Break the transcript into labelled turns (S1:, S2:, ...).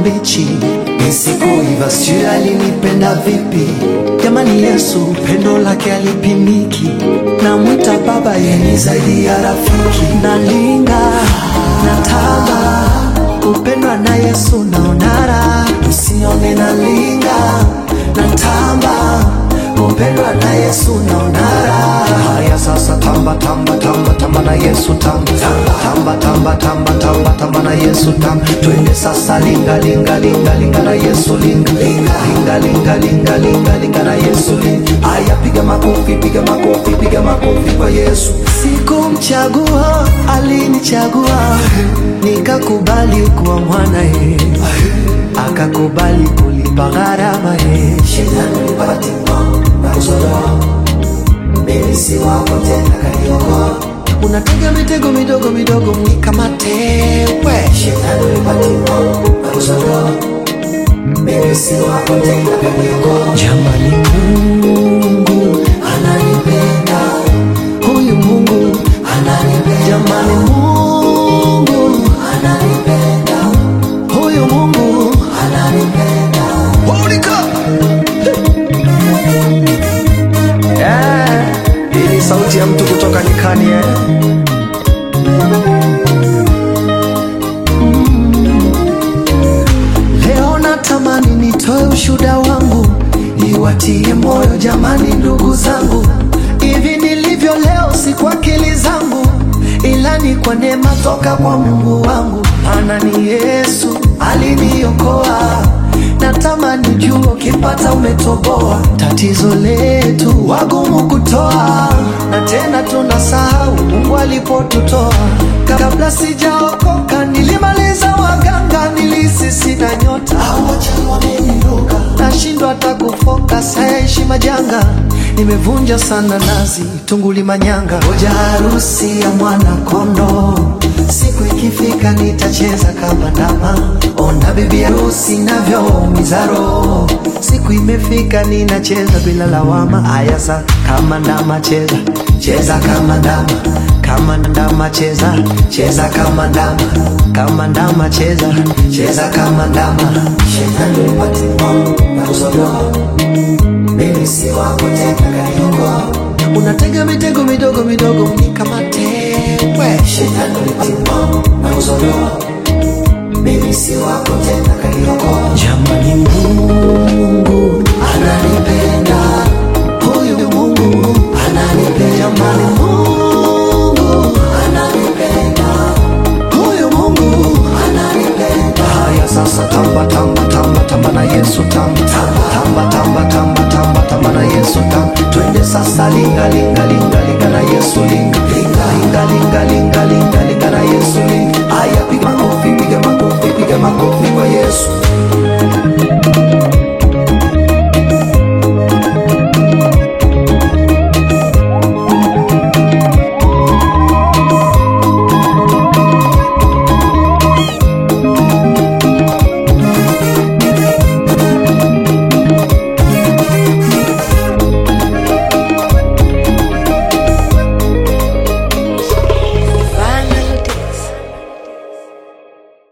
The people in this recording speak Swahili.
S1: mbichi, nisikuiva sijui alinipenda vipi. Jamani Yesu pendo lake alipimiki, namwita baba yeye zaidi ya rafiki. Nalinga, natamba, kupendwa na Yesu naonara. Usione nalinga, natamba, kupendwa na Yesu naonara. Haya sasa tamba tamba tamba tamba na Yesu tamba tamba tamba tamba tamba tamba na Yesu tamba. Twende sasa linga linga linga linga na Yesu linga linga linga linga linga linga na Yesu linga. Haya piga makofi piga makofi piga makofi kwa Yesu. Sikumchagua alinichagua, nikakubali kuwa mwana yeye, akakubali kulipa gharama yeye. Shetani ulipata mimi si wako tena kaniokoa. Unatega mitego midogo midogo mnikamate we. Shetani ulipata mimi si wako tena kaniokoa. Jamani Mungu ananipenda, huyu Mungu ananipenda. Jamani Mungu ananipenda, huyu Mungu ananipenda. Holy God. Hii ni sauti ya mtu kutoka nyikani Leo natamani nitoe ushuhuda wangu, niwatie moyo jamani ndugu zangu. Hivi nilivyo leo si kwa akili zangu, ila ni kwa neema toka kwa Mungu wangu. Maana ni Yesu aliniokoa, natamani jua ukipata umetoboa. Tatizo letu wagumu kutoa, na tena tunasahau Mungu alipotutoa. Kabla sijaokoka nilimaliza waganga, nilisi sina nyota, nashindwa hata kufoka, sayaishi majanga. Nimevunja sana nazi, tunguli manyanga. Ngoja harusi ya mwana kondo, siku ikifika nitacheza kama ndama. Ona bibi harusi navyoumiza roho, siku imefika ninacheza bila lawama. Aya sa kama ndama cheza, cheza kama ndama. Kama ndama cheza, cheza kama ndama. Kama ndama cheza, cheza kama ndama. Shetani ulipata na kuzodoa, mimi si wako tena kaniokoa. Unatega mitego midogo midogo mnikamate we. Shetani ulipata na kuzodoa,